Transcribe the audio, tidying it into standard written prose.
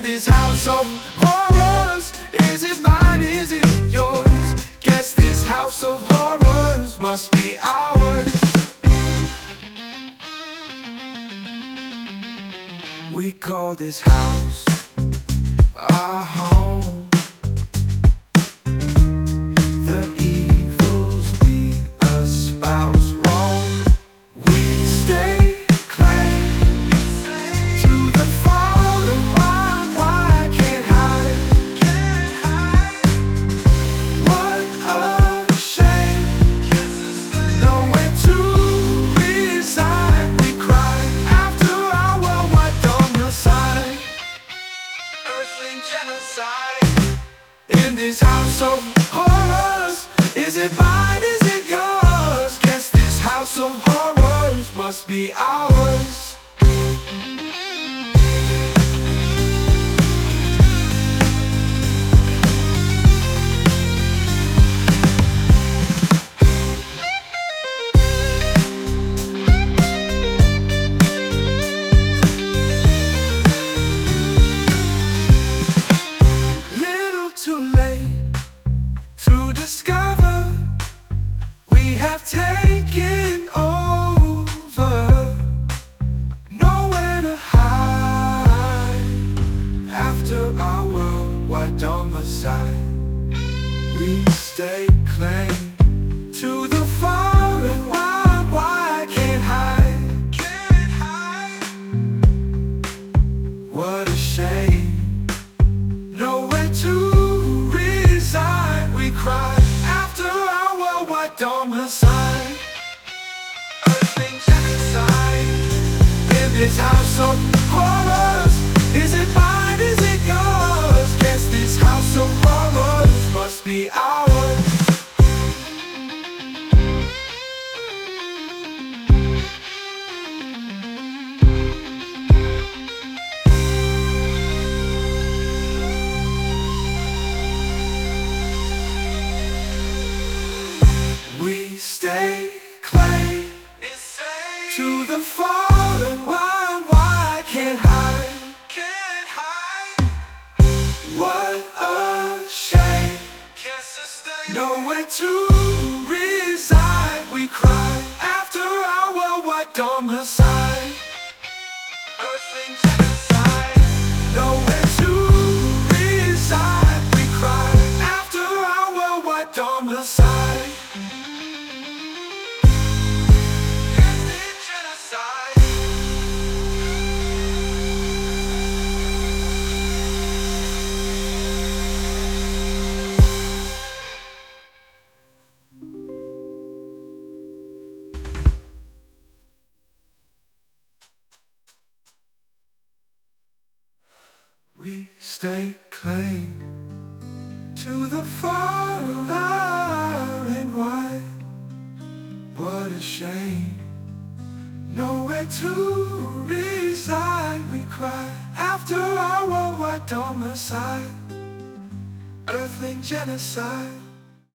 this house of horrors, is it mine, is it yours? Guess this house of horrors must be ours. We call this house our home. The evils we espouse roam. We stay claim to the fallen. Why can't hide? What a shame. Nowhere to reside. We cry after our worldwide domicile. Earthling genocide. In this house of horrors, is it mine, is it yours? Guess this house of horrors must be ours. Little too late to discover we have taken over. Nowhere to hide after our worldwide domicile. We stay claim to the far and wide. Why can't hide? What a shame. Nowhere to reside. We cry after our worldwide domicile. Earthling genocide. In this house of horrors, is it mine, is it yours? Guess this house of horrors must be ours. We stay claim to the fallen. Why can't hide? What a shame. Nowhere to reside. We cry after our worldwide domicile. Earthling genocide. Nowhere to reside. We cry after our worldwide domicile. Earthling genocide. We stay claim to the far and wide. What a shame. Nowhere to reside. We cry after our worldwide domicile. Earthling genocide.